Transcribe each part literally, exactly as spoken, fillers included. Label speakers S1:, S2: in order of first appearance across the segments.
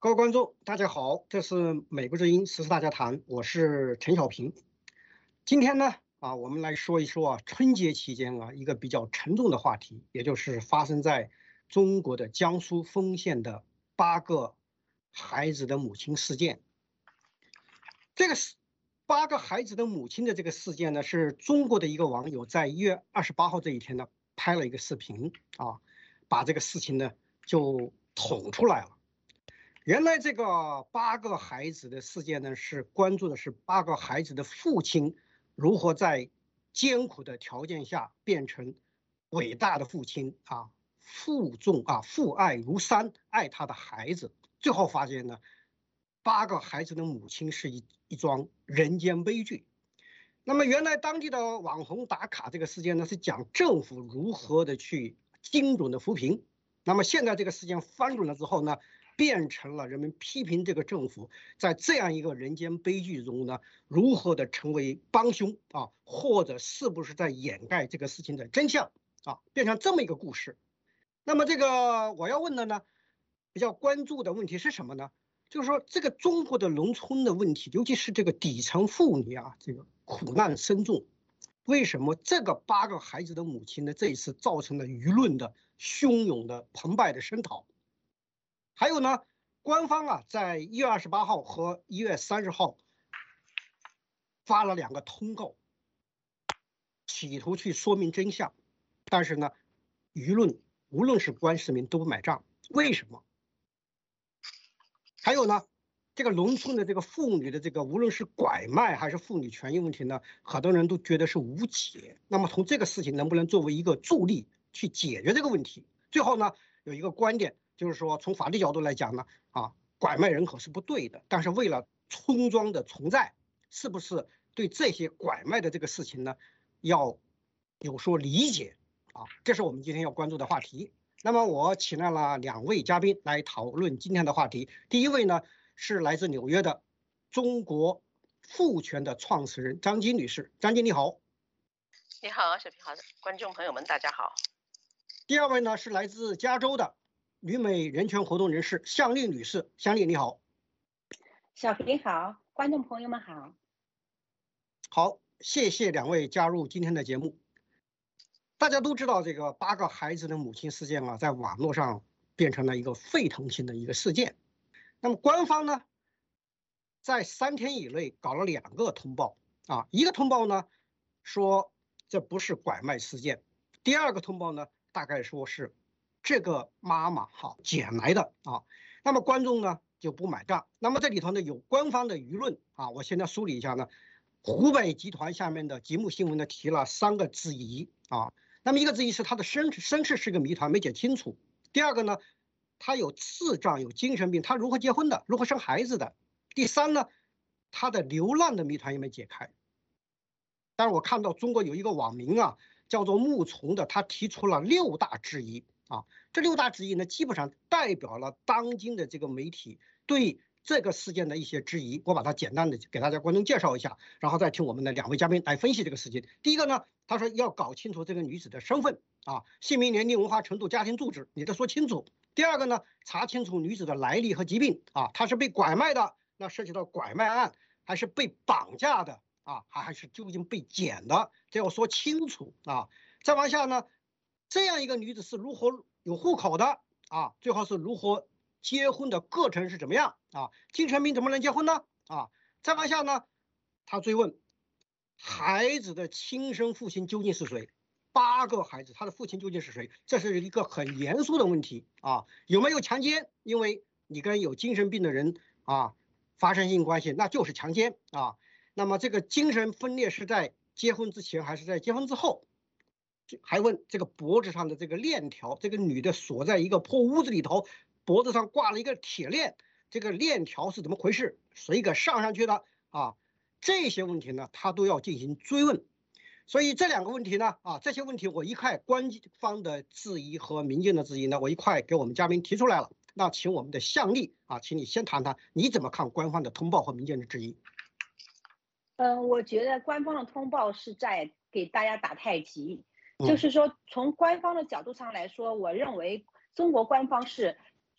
S1: 各位观众，大家好，这是美国之音时事大家谈，我是陈小平。今天呢，啊，我们来说一说啊，春节期间啊，一个比较沉重的话题，也就是发生在中国的江苏丰县的八个孩子的母亲事件。这个是八个孩子的母亲的这个事件呢，是中国的一个网友在一月二十八号这一天呢拍了一个视频啊，把这个事情呢就捅出来了。原来这个八个孩子的事件呢，是关注的是八个孩子的父亲如何在艰苦的条件下变成伟大的父亲啊，负重啊，父爱如山，爱他的孩子。最后发现呢，八个孩子的母亲是一一桩人间悲剧。那么原来当地的网红打卡这个事件呢，是讲政府如何的去精准的扶贫。那么现在这个事件翻转了之后呢，变成了人们批评这个政府在这样一个人间悲剧中呢，如何的成为帮凶啊，或者是不是在掩盖这个事情的真相啊，变成这么一个故事。那么这个我要问的呢，比较关注的问题是什么呢？就是说这个中国的农村的问题，尤其是这个底层妇女啊，这个苦难深重。为什么这个八个孩子的母亲呢，这一次造成了舆论的汹涌的澎湃的声讨？还有呢，官方啊，在一月二十八号和一月三十号发了两个通告，企图去说明真相，但是呢，舆论无论是官市民都不买账，为什么？还有呢，这个农村的这个妇女的这个无论是拐卖还是妇女权益问题呢，很多人都觉得是无解。那么从这个事情能不能作为一个助力去解决这个问题？最后呢，有一个观点就是说，从法律角度来讲呢，啊，拐卖人口是不对的，但是为了村庄的存在，是不是对这些拐卖的这个事情呢，要有所理解啊？这是我们今天要关注的话题。那么我请来了两位嘉宾来讨论今天的话题。第一位呢是来自纽约的中国妇权的创始人张晶女士，张晶你好。
S2: 你好，小平好，观众朋友们大家好。
S1: 第二位呢是来自加州的旅美人权活动人士向丽女士，向丽你好。
S3: 小平好，观众朋友们好。
S1: 好，谢谢两位加入今天的节目。大家都知道这个八个孩子的母亲事件啊，在网络上变成了一个沸腾性的一个事件。那么官方呢，在三天以内搞了两个通报啊，一个通报呢说这不是拐卖事件，第二个通报呢大概说是这个妈妈哈捡来的啊。那么观众呢就不买账。那么这里头呢有官方的舆论啊，我现在梳理一下呢，湖北集团下面的吉木新闻呢提了三个质疑啊。那么一个质疑是他的身身世是个谜团，没解清楚。第二个呢，他有智障，有精神病，他如何结婚的，如何生孩子的？第三呢，他的流浪的谜团也没解开。但是我看到中国有一个网民啊，叫做木虫的，他提出了六大质疑啊。这六大质疑呢，基本上代表了当今的这个媒体对这个事件的一些质疑。我把它简单的给大家观众介绍一下，然后再听我们的两位嘉宾来分析这个事情。第一个呢，他说要搞清楚这个女子的身份啊，姓名、年龄、文化程度、家庭住址，你得说清楚。第二个呢，查清楚女子的来历和疾病啊，她是被拐卖的，那涉及到拐卖案，还是被绑架的啊，还还是究竟被捡的，这要说清楚啊。再往下呢，这样一个女子是如何有户口的啊？最后是如何结婚的过程是怎么样啊？精神病怎么能结婚呢？啊，再往下呢，他追问孩子的亲生父亲究竟是谁？八个孩子，他的父亲究竟是谁？这是一个很严肃的问题啊！有没有强奸？因为你跟有精神病的人啊发生性关系，那就是强奸啊。那么这个精神分裂是在结婚之前还是在结婚之后？还问这个脖子上的这个链条，这个女的锁在一个破屋子里头，脖子上挂了一个铁链，这个链条是怎么回事？谁给上上去的啊？这些问题呢，他都要进行追问。所以这两个问题呢，啊，这些问题我一块官方的质疑和民间的质疑呢，我一块给我们嘉宾提出来了。那请我们的向丽啊，请你先谈谈你怎么看官方的通报和民间的质疑？
S3: 嗯、呃，我觉得官方的通报是在给大家打太极，嗯、就是说从官方的角度上来说，我认为中国官方是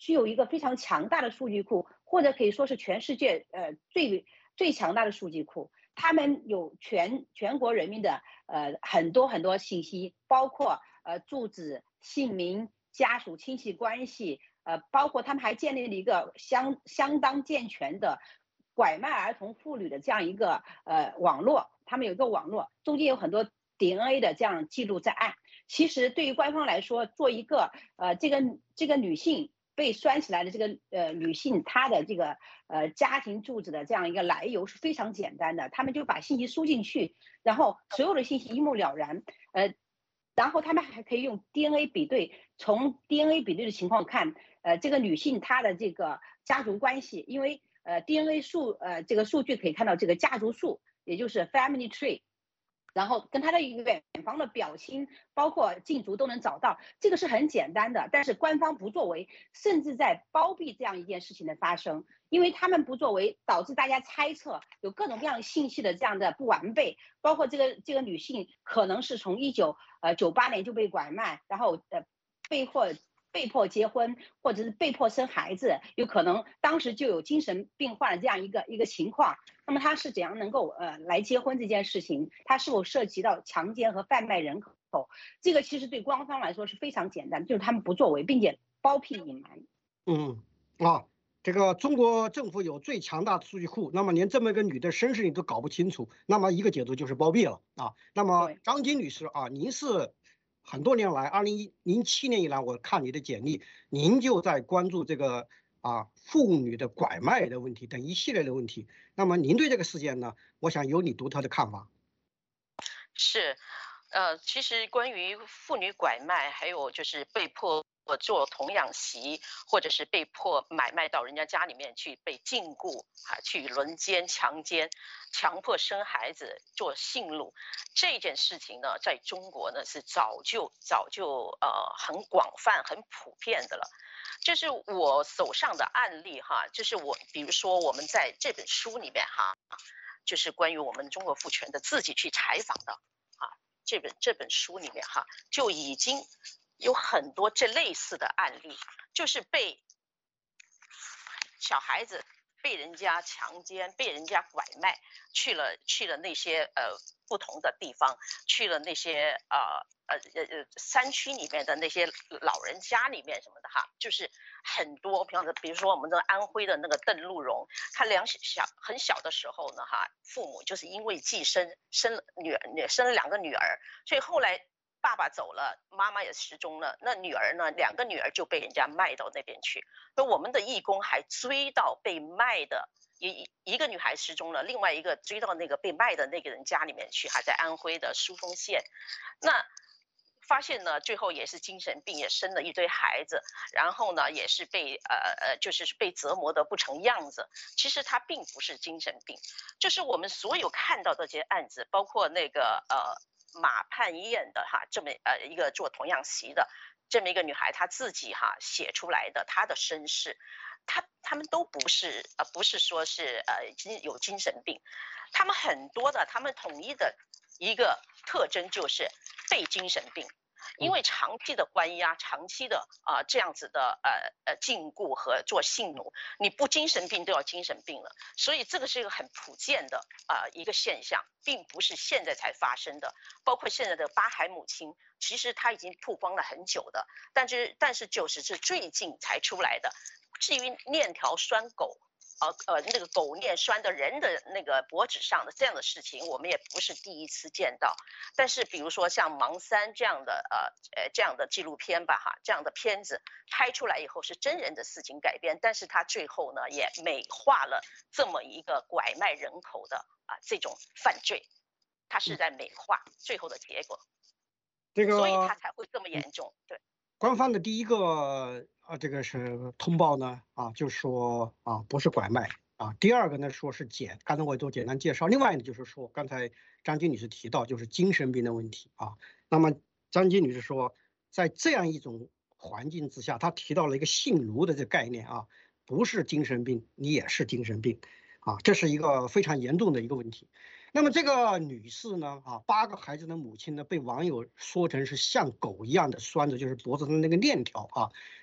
S3: 具有一个非常强大的数据库，或者可以说是全世界呃最最强大的数据库。他们有全全国人民的呃很多很多信息，包括呃住址、姓名、家属、亲戚关系，呃，包括他们还建立了一个相相当健全的拐卖儿童妇女的这样一个呃网络，他们有一个网络，中间有很多 D N A 的这样记录在案。其实对于官方来说，做一个呃这个这个女性被拴起来的这个呃女性，她的这个呃家庭住址的这样一个来由是非常简单的，他们就把信息输进去，然后所有的信息一目了然，呃，然后他们还可以用 D N A 比对，从 D N A 比对的情况看，呃，这个女性她的这个家族关系，因为呃 D N A 数呃这个数据可以看到这个家族树，也就是 family tree。然后跟他的远方的表亲，包括近族都能找到，这个是很简单的，但是官方不作为，甚至在包庇这样一件事情的发生，因为他们不作为，导致大家猜测有各种各样信息的这样的不完备，包括这个这个女性可能是从一九呃九八年就被拐卖，然后呃被迫。被迫结婚，或者是被迫生孩子，有可能当时就有精神病患的这样一个一个情况。那么他是怎样能够呃来结婚这件事情？他是否涉及到强奸和贩卖人口？这个其实对官方来说是非常简单，就是他们不作为，并且包庇隐瞒。
S1: 嗯啊，这个中国政府有最强大的数据库，那么连这么一个女的身世你都搞不清楚，那么一个解读就是包庇了啊。那么张金女士啊，您是很多年来，二零零七年以来，我看你的简历，您就在关注这个啊妇女的拐卖的问题等一系列的问题。那么您对这个事件呢，我想有你独特的看法。
S2: 是，呃，其实关于妇女拐卖，还有就是被迫做童养媳，或者是被迫买卖到人家家里面去被禁锢啊，去轮奸、强奸、强迫生孩子、做性奴，这件事情呢，在中国呢是早就早就呃很广泛、很普遍的了。这是我手上的案例哈，就是我比如说我们在这本书里面哈，就是关于我们中国妇权的自己去采访的啊，这本这本书里面哈就已经有很多这类似的案例，就是被小孩子被人家强奸、被人家拐卖，去了去了那些呃不同的地方，去了那些呃呃呃山区里面的那些老人家里面什么的哈，就是很多，比方说比如说我们的安徽的那个邓禄荣，他两小很小的时候呢哈，父母就是因为寄生生了女儿，生了两个女儿，所以后来爸爸走了，妈妈也失踪了，那女儿呢？两个女儿就被人家卖到那边去。那我们的义工还追到被卖的一一个女孩失踪了，另外一个追到那个被卖的那个人家里面去，还在安徽的疏丰县。那发现呢，最后也是精神病，也生了一堆孩子，然后呢，也是被呃呃，就是被折磨得不成样子。其实他并不是精神病，就是我们所有看到的这些案子，包括那个呃。马盼燕的哈，这么呃一个做童养媳的这么一个女孩，她自己哈写出来的她的身世，她她们都不是呃不是说是呃有精神病，她们很多的，她们统一的一个特征就是被精神病。因为长期的关押，长期的啊、呃、这样子的呃呃禁锢和做性奴，你不精神病都要精神病了，所以这个是一个很普遍的啊、呃、一个现象，并不是现在才发生的。包括现在的巴海母亲，其实她已经曝光了很久的，但是但是就是是最近才出来的。至于链条拴狗。呃呃，那个狗链拴的人的那个脖子上的这样的事情，我们也不是第一次见到。但是，比如说像《盲三》这样的呃呃这样的纪录片吧，哈，这样的片子拍出来以后是真人的事情改编，但是它最后呢也美化了这么一个拐卖人口的啊这种犯罪，它是在美化最后的结果，
S1: 这个
S2: 所以它才会这么严重，对。
S1: 官方的第一个啊，这个是通报呢啊，就说啊不是拐卖啊。第二个呢说是简，刚才我也做简单介绍。另外呢就是说，刚才张金女士提到就是精神病的问题啊。那么张金女士说，在这样一种环境之下，她提到了一个性奴的这个概念啊，不是精神病，你也是精神病啊，这是一个非常严重的一个问题。那么这个女士呢，啊，八个孩子的母亲呢，被网友说成是像狗一样的拴着，就是脖子上那个链条啊。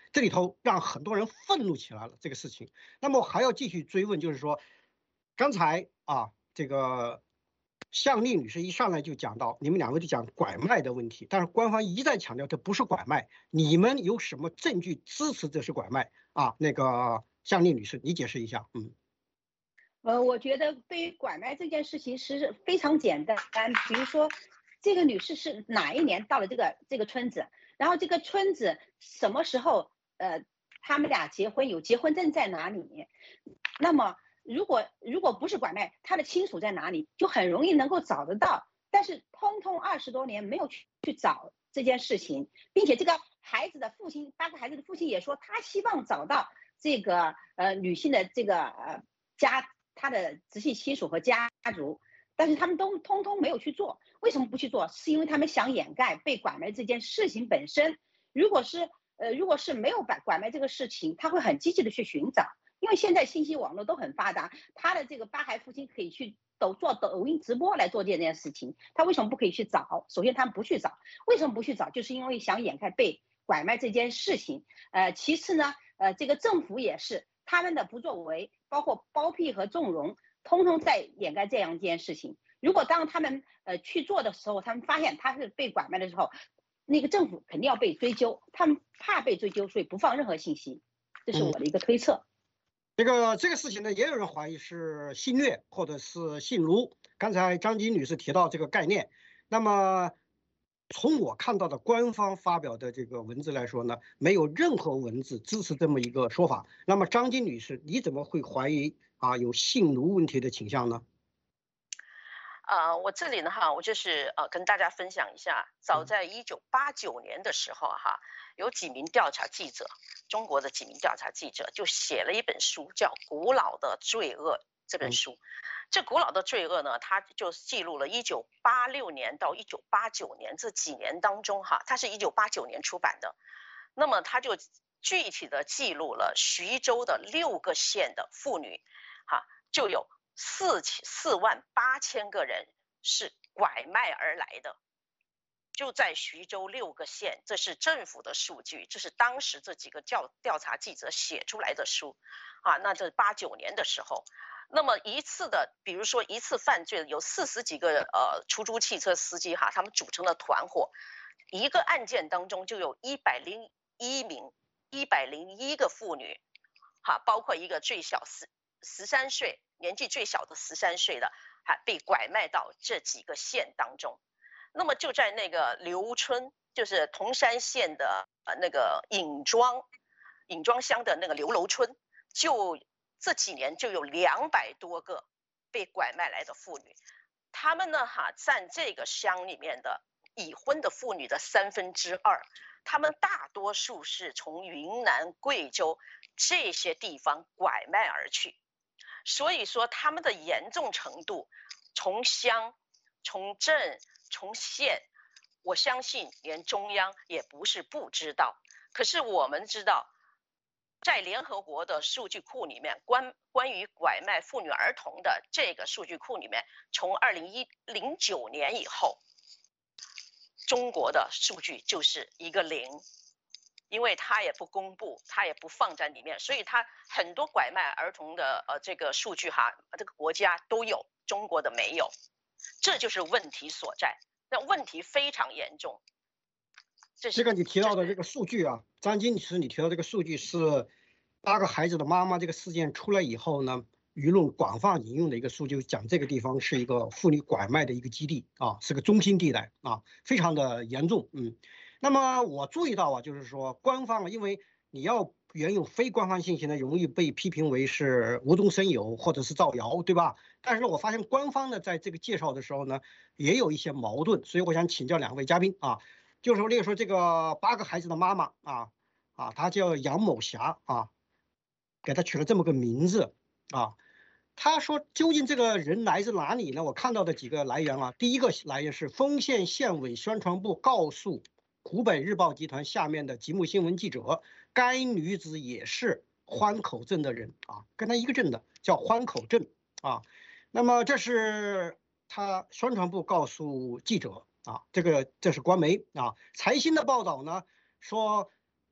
S1: 这里头让很多人愤怒起来了这个事情。那么我还要继续追问，就是说，刚才啊这个向丽女士一上来就讲到，你们两个就讲拐卖的问题，但是官方一再强调这不是拐卖，你们有什么证据支持这是拐卖啊？那个向丽女士，你解释一下，嗯。
S3: 呃，我觉得对于拐卖这件事情是非常简单，比如说，这个女士是哪一年到了这个这个村子，然后这个村子什么时候，呃，他们俩结婚，有结婚证在哪里？那么如果如果不是拐卖，他的亲属在哪里，就很容易能够找得到。但是通通二十多年没有去去找这件事情，并且这个孩子的父亲，八个孩子的父亲也说，他希望找到这个呃女性的这个呃家。他的直系亲属和家族，但是他们都通通没有去做。为什么不去做？是因为他们想掩盖被拐卖这件事情本身。如果是呃，如果是没有拐拐卖这个事情，他会很积极的去寻找，因为现在信息网络都很发达，他的这个八孩父亲可以去抖做抖音直播来做这件事情。他为什么不可以去找？首先他们不去找，为什么不去找？就是因为想掩盖被拐卖这件事情。呃，其次呢，呃，这个政府也是。他们的不作为，包括包庇和纵容，通通在掩盖这样一件事情。如果当他们呃去做的时候，他们发现他是被拐卖的时候，那个政府肯定要被追究，他们怕被追究，所以不放任何信息。这是我的一个推测。
S1: 嗯、这个这个事情呢，也有人怀疑是性虐或者是性奴。刚才张晶女士提到这个概念，那么。从我看到的官方发表的这个文字来说呢，没有任何文字支持这么一个说法。那么张晶女士，你怎么会怀疑啊有性奴问题的倾向呢？
S2: 呃，我这里呢哈，我就是呃跟大家分享一下，早在一九八九年的时候哈，有几名调查记者，中国的几名调查记者就写了一本书，叫《古老的罪恶》这本书。嗯这古老的罪恶呢，它就记录了一九八六年到一九八九年这几年当中哈，它是一九八九年出版的，那么它就具体的记录了徐州的六个县的妇女，哈，就有四千四万八千个人是拐卖而来的，就在徐州六个县，这是政府的数据，这是当时这几个调调查记者写出来的书，啊，那这八九年的时候。那么一次的，比如说一次犯罪有四十几个呃出租汽车司机哈，他们组成了团伙，一个案件当中就有一百零一名、一百零一个妇女，哈，包括一个最小十十三岁年纪最小的十三岁的，还被拐卖到这几个县当中。那么就在那个刘村，就是铜山县的呃那个尹庄，尹庄乡的那个刘楼村，就。这几年就有两百多个被拐卖来的妇女，她们呢哈占这个乡里面的已婚的妇女的三分之二，她们大多数是从云南、贵州这些地方拐卖而去，所以说他们的严重程度，从乡、从镇、从县，我相信连中央也不是不知道，可是我们知道。在联合国的数据库里面，关关于拐卖妇女儿童的这个数据库里面，从二零零九年以后，中国的数据就是一个零，因为它也不公布，它也不放在里面，所以它很多拐卖儿童的呃这个数据哈，这个国家都有，中国的没有，这就是问题所在。那问题非常严重。
S1: 这, 这个你提到的这个数据啊，张晶女士，你提到这个数据是八个孩子的妈妈这个事件出来以后呢，舆论广泛引用的一个数据，讲这个地方是一个妇女拐卖的一个基地啊，是个中心地带啊，非常的严重。嗯，那么我注意到啊，就是说官方啊，因为你要援用非官方信息呢，容易被批评为是无中生有或者是造谣，对吧？但是呢，我发现官方呢在这个介绍的时候呢，也有一些矛盾，所以我想请教两位嘉宾啊。就是说，例如说这个八个孩子的妈妈啊啊，她叫杨某霞啊，给她取了这么个名字啊。她说，究竟这个人来自哪里呢？我看到的几个来源啊，第一个来源是丰县县委宣传部告诉湖北日报集团下面的吉木新闻记者，该女子也是欢口镇的人啊，跟她一个镇的，叫欢口镇啊。那么这是他宣传部告诉记者。啊，这个这是官媒啊。财新的报道呢说，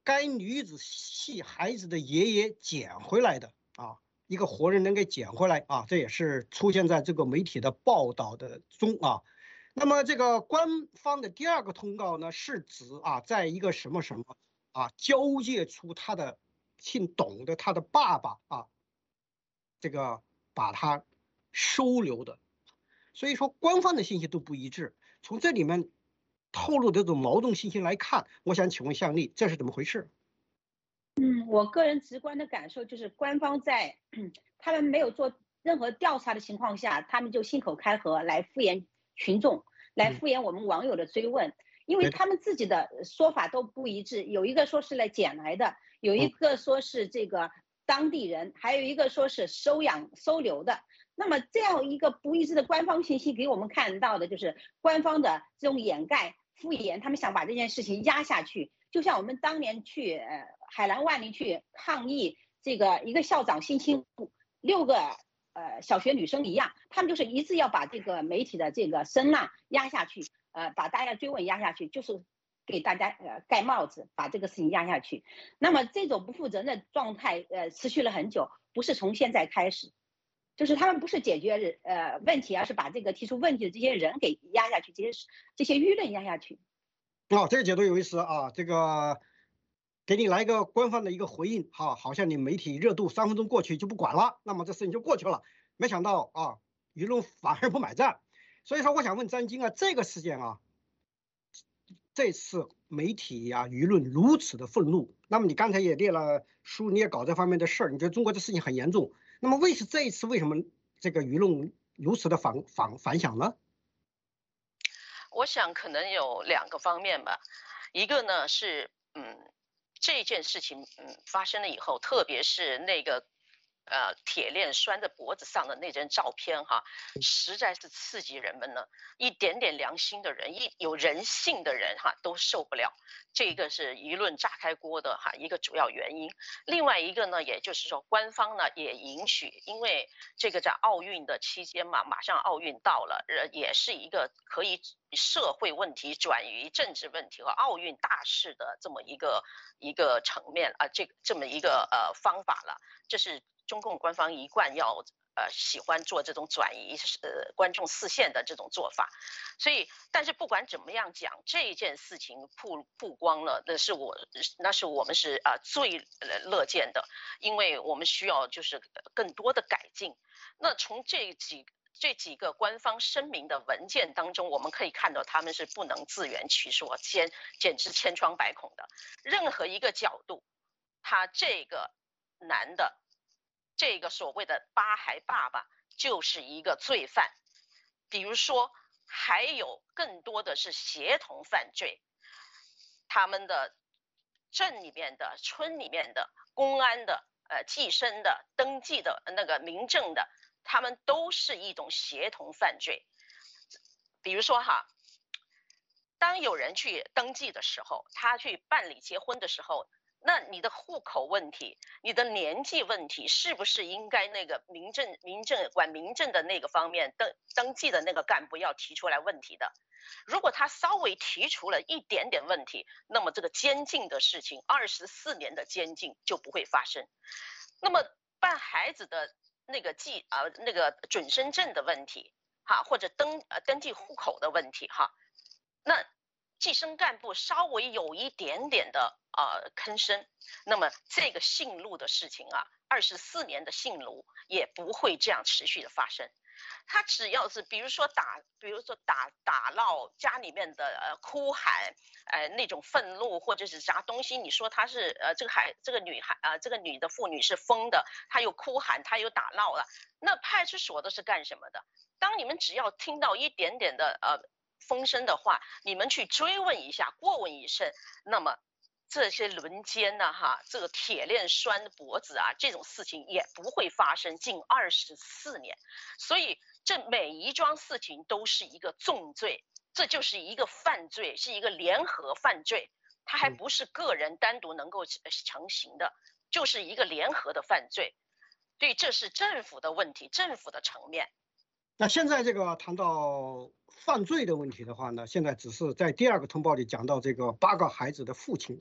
S1: 该女子系孩子的爷爷捡回来的啊，一个活人能给捡回来啊，这也是出现在这个媒体的报道的中啊。那么这个官方的第二个通告呢，是指啊，在一个什么什么啊交界处，他的姓董的他的爸爸啊，这个把他收留的。所以说官方的信息都不一致，从这里面透露的这种矛盾信息来看，我想请问向丽，这是怎么回事？
S3: 嗯，我个人直观的感受就是，官方在他们没有做任何调查的情况下，他们就信口开河来敷衍群众，来敷衍我们网友的追问，因为他们自己的说法都不一致，有一个说是来捡来的，有一个说是这个当地人，还有一个说是收养收留的。那么这样一个不一致的官方信息给我们看到的就是官方的这种掩盖敷衍，他们想把这件事情压下去。就像我们当年去呃海南万里去抗议这个一个校长性侵六个呃小学女生一样，他们就是一直要把这个媒体的这个声浪压下去，呃把大家追问压下去，就是给大家呃盖帽子，把这个事情压下去。那么这种不负责任的状态呃持续了很久，不是从现在开始。就是他们不是解决呃问题，而是把这个提出问题的这些人给压下去，这些这些舆论压下去。
S1: 哦，这个解读有意思啊！这个给你来一个官方的一个回应，哈，好像你媒体热度三分钟过去就不管了，那么这事情就过去了。没想到啊，舆论反而不买账。所以说，我想问张晶啊，这个事件啊，这次媒体呀、啊、舆论如此的愤怒，那么你刚才也列了书，你也搞这方面的事儿，你觉得中国这事情很严重。那么为是这一次为什么这个舆论如此的反反反响呢？
S2: 我想可能有两个方面吧，一个呢是嗯这件事情嗯发生了以后，特别是那个呃铁链拴在脖子上的那张照片哈，实在是刺激人们呢，一点点良心的人，一有人性的人哈都受不了。这个是舆论炸开锅的哈一个主要原因。另外一个呢，也就是说官方呢也允许，因为这个在奥运的期间嘛，马上奥运到了，呃，也是一个可以社会问题转移政治问题和奥运大事的这么一个一个层面啊，这这么一个呃方法了。这是中共官方一贯要呃喜欢做这种转移呃观众视线的这种做法。所以，但是不管怎么样讲，这件事情曝曝光了，那是我那是我们是啊、呃、最乐见的，因为我们需要就是更多的改进。那从这几这几个官方声明的文件当中，我们可以看到他们是不能自圆其说，简简直千疮百孔的。任何一个角度，他这个男的，这个所谓的八孩爸爸就是一个罪犯。比如说，还有更多的是协同犯罪，他们的镇里面的、村里面的、公安的、呃计生的、登记的那个民政的。他们都是一种协同犯罪。比如说哈，当有人去登记的时候，他去办理结婚的时候，那你的户口问题、你的年纪问题，是不是应该那个民政、民政管民政的那个方面登登记的那个干部要提出来问题的？如果他稍微提出了一点点问题，那么这个监禁的事情，二十四年的监禁就不会发生。那么办孩子的那个记啊、呃、那个准生证的问题哈，或者登呃登记户口的问题哈，那计生干部稍微有一点点的呃吭声，那么这个姓陆的事情啊，二十四年的姓卢也不会这样持续的发生。他只要是比如说打，比如说打打闹家里面的呃哭喊，呃那种愤怒或者是啥东西，你说他是呃这个孩这个女孩啊、呃、这个女的妇女是疯的，她有哭喊，她有打闹了，那派出所的是干什么的？当你们只要听到一点点的呃风声的话，你们去追问一下，过问一声，那么这些轮奸呢，哈，这个铁链拴脖子啊，这种事情也不会发生近二十四年，所以这每一桩事情都是一个重罪，这就是一个犯罪，是一个联合犯罪，它还不是个人单独能够成型的，就是一个联合的犯罪。对，这是政府的问题，政府的层面。
S1: 那现在这个谈到犯罪的问题的话呢，现在只是在第二个通报里讲到这个八个孩子的父亲啊，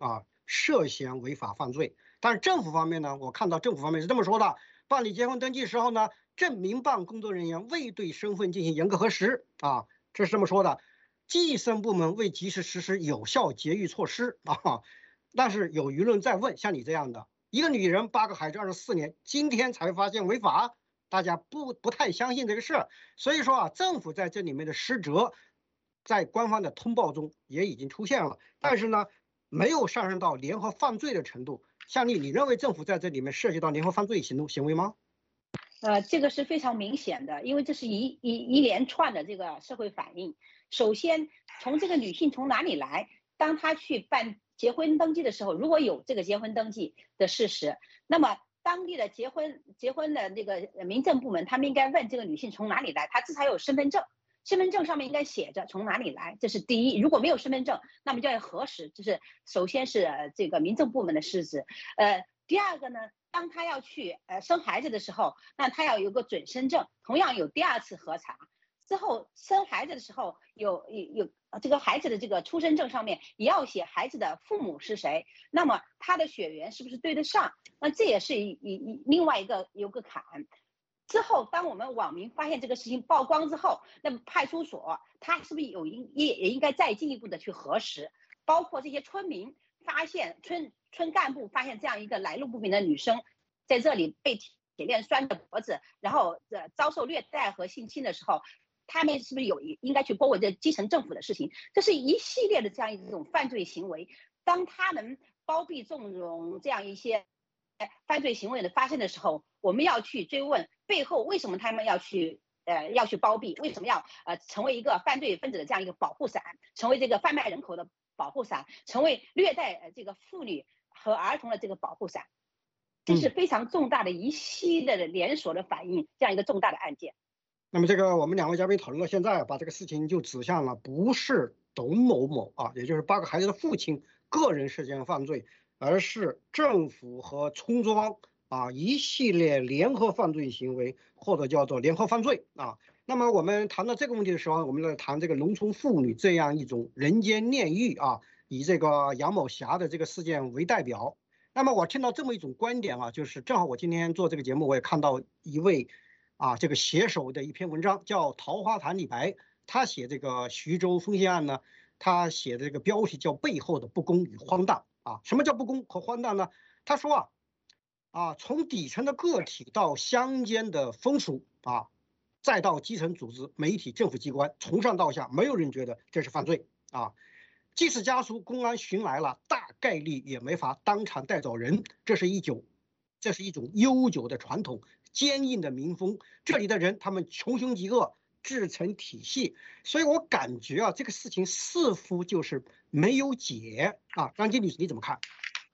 S1: 涉嫌违法犯罪。但是政府方面呢，我看到政府方面是这么说的：办理结婚登记时候呢，证明办工作人员未对身份进行严格核实啊，这是这么说的。计生部门未及时实施有效节育措施啊。但是有舆论在问，像你这样的一个女人八个孩子二十四年，今天才发现违法，大家不不太相信这个事儿。所以说啊，政府在这里面的失责，在官方的通报中也已经出现了，但是呢，没有上升到联合犯罪的程度。向丽，你认为政府在这里面涉及到联合犯罪行动行为吗？
S3: 呃，这个是非常明显的，因为这是一一一连串的这个社会反应。首先，从这个女性从哪里来，当她去办结婚登记的时候，如果有这个结婚登记的事实，那么当地的结婚结婚的那个民政部门，他们应该问这个女性从哪里来，她至少有身份证，身份证上面应该写着从哪里来，这是第一。如果没有身份证，那么就要核实，这是首先是这个民政部门的失职。呃，第二个呢？当他要去呃生孩子的时候，那他要有个准生证，同样有第二次核查。之后生孩子的时候有有有这个孩子的这个出生证上面也要写孩子的父母是谁，那么他的血缘是不是对得上？那这也是一一另外一个有个坎。之后，当我们网民发现这个事情曝光之后，那么派出所他是不是有应也也应该再进一步的去核实，包括这些村民。发现村村干部发现这样一个来路不明的女生，在这里被铁链拴着脖子，然后呃遭受虐待和性侵的时候，他们是不是有应该去拨问这基层政府的事情？这是一系列的这样一种犯罪行为。当他们包庇纵容这样一些犯罪行为的发生的时候，我们要去追问背后为什么他们要去呃要去包庇，为什么要呃成为一个犯罪分子的这样一个保护伞，成为这个贩卖人口的保护伞，成为虐待这个妇女和儿童的这个保护伞，这是非常重大的一系列的连锁的反应，这样一个重大的案件。
S1: 那么这个我们两位嘉宾讨论到现在，把这个事情就指向了不是董某某啊，也就是八个孩子的父亲个人涉嫌犯罪，而是政府和村庄啊一系列联合犯罪行为，或者叫做联合犯罪啊。那么我们谈到这个问题的时候，我们来谈这个农村妇女这样一种人间炼狱啊，以这个杨某霞的这个事件为代表。那么我听到这么一种观点啊，就是正好我今天做这个节目，我也看到一位啊这个写手的一篇文章，叫桃花潭李白，他写这个徐州丰县案呢，他写的这个标题叫背后的不公与荒诞啊。什么叫不公和荒诞呢？他说啊啊从底层的个体到乡间的风俗啊。再到基层组织、媒体、政府机关，从上到下，没有人觉得这是犯罪啊。即使家属、公安寻来了，大概率也没法当场带走人。这是一种，这是一种悠久的传统，坚硬的民风。这里的人，他们穷凶极恶，自成体系。所以我感觉啊，这个事情似乎就是没有解啊。张金律师，你怎么看？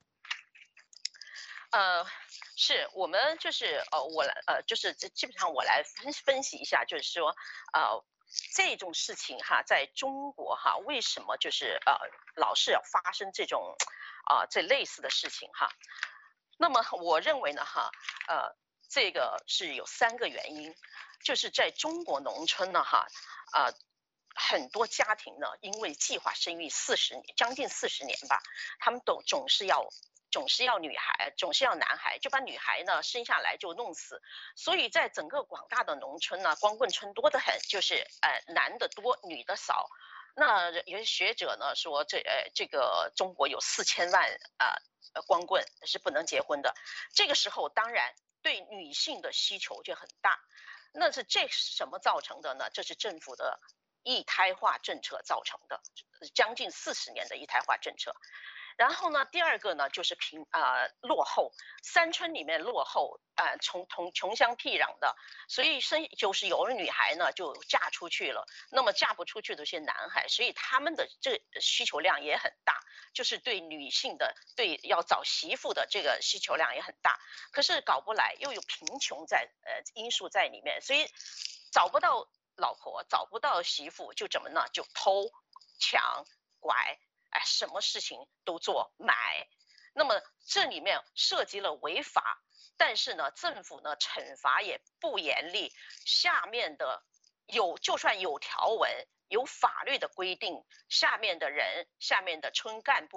S2: 呃。是我们就是呃我来呃就是基本上我来分分析一下，就是说呃这种事情哈，在中国哈，为什么就是呃老是要发生这种啊、呃、这类似的事情哈？那么我认为呢哈呃这个是有三个原因，就是在中国农村呢哈呃很多家庭呢因为计划生育四十年将近四十年吧，他们都总是要。总是要女孩，总是要男孩，就把女孩呢生下来就弄死。所以在整个广大的农村呢，光棍村多得很，就是呃男的多，女的少。那有些学者呢说这呃这个中国有四千万呃光棍是不能结婚的。这个时候当然对女性的需求就很大。那是这是什么造成的呢？这是政府的一胎化政策造成的，将近四十年的一胎化政策。然后呢，第二个呢就是贫啊、呃、落后，山村里面落后啊、呃，从从穷乡僻壤的，所以生就是有的女孩呢就嫁出去了，那么嫁不出去的这些男孩，所以他们的这需求量也很大，就是对女性的对要找媳妇的这个需求量也很大，可是搞不来，又有贫穷在呃因素在里面，所以找不到老婆，找不到媳妇，就怎么呢？就偷抢拐。哎，什么事情都做买，那么这里面涉及了违法，但是呢，政府呢惩罚也不严厉，下面的有就算有条文、有法律的规定，下面的人、下面的村干部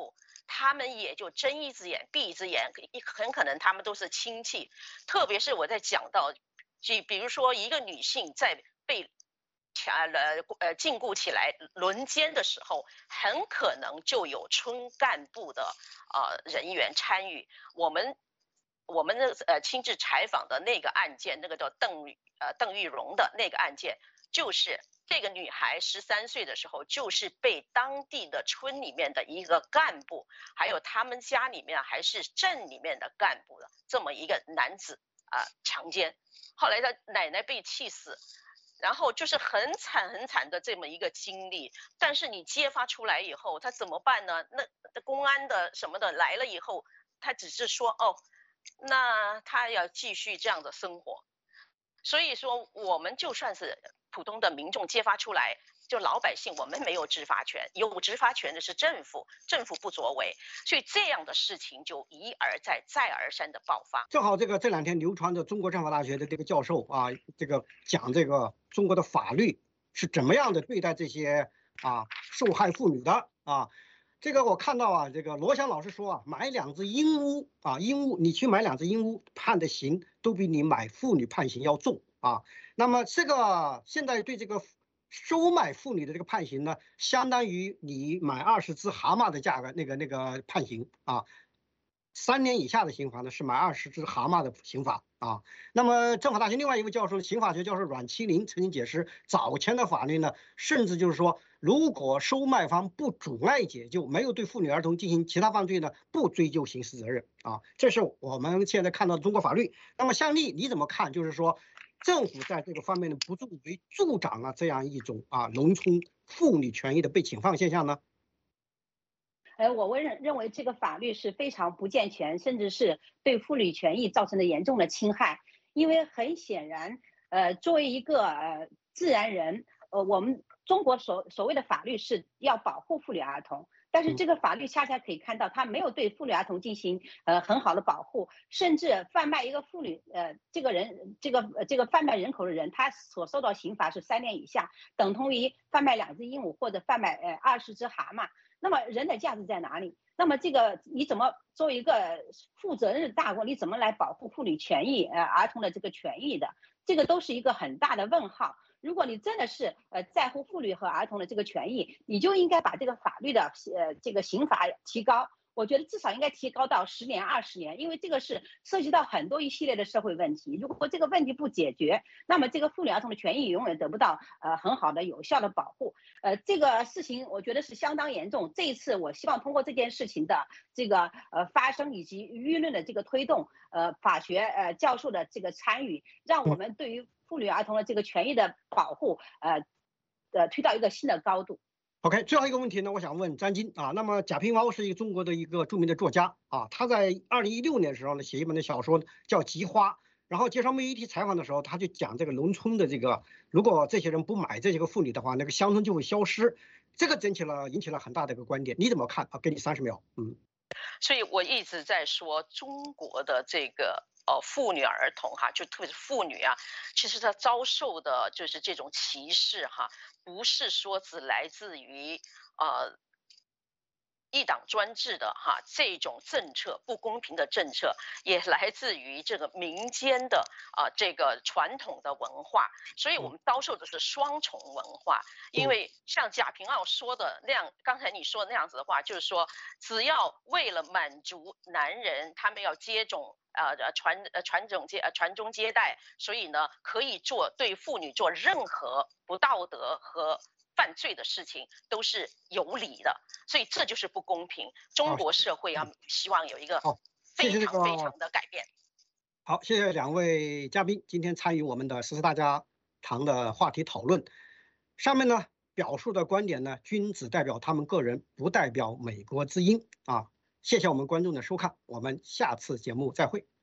S2: 他们也就睁一只眼闭一只眼，很可能他们都是亲戚。特别是我在讲到，就比如说一个女性在被呃呃禁锢起来轮奸的时候，很可能就有村干部的呃人员参与。我们我们的呃亲自采访的那个案件，那个叫邓呃邓玉荣的那个案件，就是这个女孩十三岁的时候，就是被当地的村里面的一个干部，还有他们家里面还是镇里面的干部的这么一个男子啊、呃、强奸。后来他奶奶被气死。然后就是很惨很惨的这么一个经历，但是你揭发出来以后，他怎么办呢？那公安的什么的来了以后，他只是说哦，那他要继续这样的生活。所以说，我们就算是普通的民众揭发出来，就老百姓我们没有执法权，有执法权的是政府，政府不作为，所以这样的事情就一而再再而三的爆发。
S1: 正好这个这两天流传的中国政法大学的这个教授啊，这个讲这个中国的法律是怎么样的对待这些啊受害妇女的啊。这个我看到啊，这个罗翔老师说啊，买两只鹦鹉啊，鹦鹉你去买两只鹦鹉判的刑都比你买妇女判刑要重啊。那么这个现在对这个收买妇女的这个判刑呢，相当于你买二十只蛤蟆的价格，那个那个判刑啊。三年以下的刑罚呢是买二十只蛤蟆的刑罚啊。那么政法大学另外一位教授，刑法学教授阮其林曾经解释，早前的法律呢，甚至就是说，如果收买方不阻碍解救，没有对妇女儿童进行其他犯罪呢，不追究刑事责任啊。这是我们现在看到的中国法律。那么向丽你怎么看？就是说，政府在这个方面呢，不作为助长了这样一种啊农村妇女权益的被侵犯现象呢？
S3: 呃，我认认为这个法律是非常不健全，甚至是对妇女权益造成了严重的侵害。因为很显然，呃，作为一个呃自然人，呃，我们中国所所谓的法律是要保护妇女儿童，但是这个法律恰恰可以看到，它没有对妇女儿童进行呃很好的保护，甚至贩卖一个妇女，呃，这个人这个这个贩卖人口的人，他所受到刑罚是三年以下，等同于贩卖两只鹦鹉或者贩卖呃二十只蛤蟆。那么人的价值在哪里？那么这个你怎么作为一个负责任的大国，你怎么来保护妇女权益、呃儿童的这个权益的？这个都是一个很大的问号。如果你真的是呃在乎妇女和儿童的这个权益，你就应该把这个法律的呃这个刑罚提高。我觉得至少应该提高到十年、二十年，因为这个是涉及到很多一系列的社会问题。如果这个问题不解决，那么这个妇女儿童的权益永远得不到呃很好的、有效的保护。呃，这个事情我觉得是相当严重。这一次，我希望通过这件事情的这个呃发生以及舆论的这个推动，呃，法学呃教授的这个参与，让我们对于妇女儿童的这个权益的保护，呃，呃推到一个新的高度。
S1: OK， 最后一个问题呢，我想问张晶啊。那么贾平凹是一个中国的一个著名的作家啊，他在二零一六年的时候呢，写一本的小说叫《菊花》，然后接受媒体采访的时候，他就讲这个农村的这个，如果这些人不买这些个妇女的话，那个乡村就会消失。这个引起了引起了很大的一个观点，你怎么看啊？给你三十秒，嗯。
S2: 所以我一直在说中国的这个呃妇女儿童哈，就特别是妇女啊，其实她遭受的就是这种歧视哈，不是说只来自于呃一党专制的哈这种政策不公平的政策，也来自于这个民间的啊、呃、这个传统的文化，所以我们遭受的是双重文化。因为像贾平凹说的那样，刚才你说的那样子的话，就是说只要为了满足男人他们要接种呃传呃传种接呃传宗接代，所以呢可以做对妇女做任何不道德和犯罪的事情都是有理的，所以这就是不公平。中国社会要希望有一个非常非常的改变。
S1: 好，谢谢两位嘉宾今天参与我们的十四大家堂的话题讨论。上面呢表述的观点呢，均只代表他们个人，不代表美国之音啊。谢谢我们观众的收看，我们下次节目再会。